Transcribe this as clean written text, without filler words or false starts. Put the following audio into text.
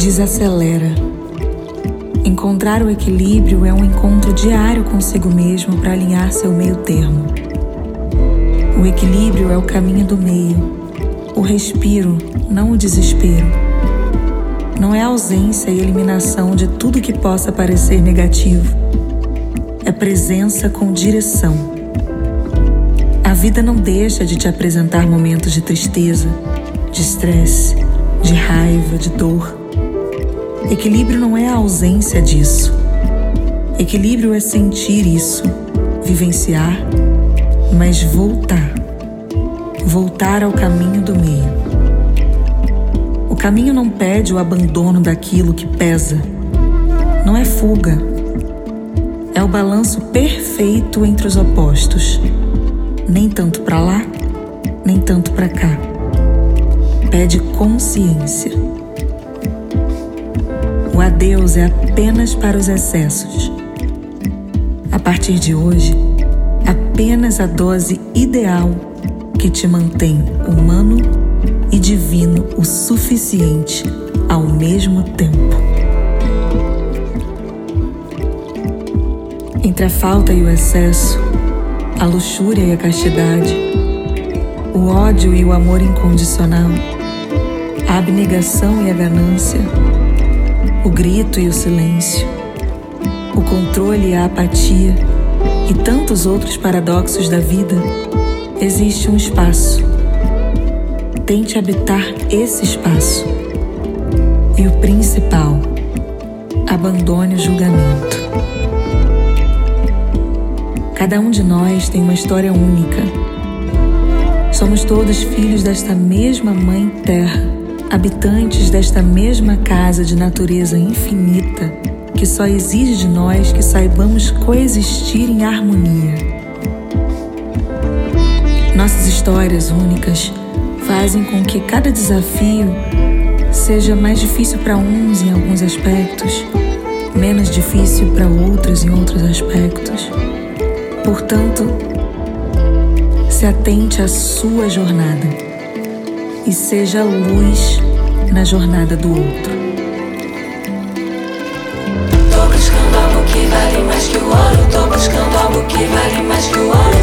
Desacelera. Encontrar o equilíbrio é um encontro diário consigo mesmo para alinhar seu meio termo. O equilíbrio é o caminho do meio, o respiro, não o desespero. Não é ausência e eliminação de tudo que possa parecer negativo. É presença com direção. A vida não deixa de te apresentar momentos de tristeza, de estresse, de raiva, de dor. Equilíbrio não é a ausência disso. Equilíbrio é sentir isso, vivenciar, mas voltar. Voltar ao caminho do meio. O caminho não pede o abandono daquilo que pesa. Não é fuga. É o balanço perfeito entre os opostos. Nem tanto para lá, nem tanto para cá. Pede consciência. O adeus é apenas para os excessos. A partir de hoje, apenas a dose ideal que te mantém humano e divino o suficiente ao mesmo tempo. Entre a falta e o excesso, a luxúria e a castidade, o ódio e o amor incondicional, a abnegação e a ganância, o grito e o silêncio, o controle e a apatia e tantos outros paradoxos da vida, existe um espaço. Tente habitar esse espaço. E o principal, abandone o julgamento. Cada um de nós tem uma história única. Somos todos filhos desta mesma Mãe Terra, habitantes desta mesma casa de natureza infinita, que só exige de nós que saibamos coexistir em harmonia. Nossas histórias únicas fazem com que cada desafio seja mais difícil para uns em alguns aspectos, menos difícil para outros em outros aspectos. Portanto, se atente à sua jornada e seja luz na jornada do outro. Tô buscando algo que vale mais que o ouro. Tô buscando algo que vale mais que o ouro.